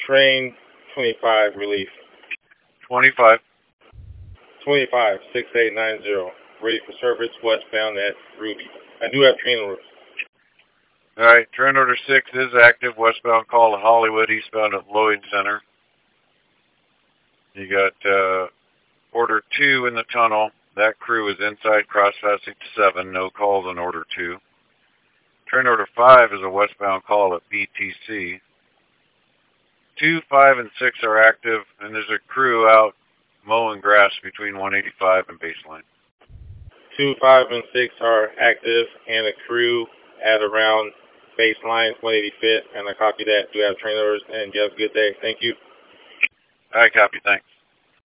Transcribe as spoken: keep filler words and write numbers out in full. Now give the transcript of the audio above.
train twenty-five relief. twenty-five. twenty-five, six eight nine zero. Ready for service westbound at Ruby. I do have train orders. All right, train order six is active. Westbound call to Hollywood, eastbound at Lloyd Center. You got uh, order two in the tunnel. That crew is inside cross-passing to seven. No calls on order two. Train order five is a westbound call at B T C. Two, five, and six are active, and there's a crew out mowing grass between one eighty-five and baseline. Two, five, and six are active, and a crew at around baseline one eighty-fifth, and I copy that. Do have train orders, and you have a good day. Thank you. All right, copy. Thanks.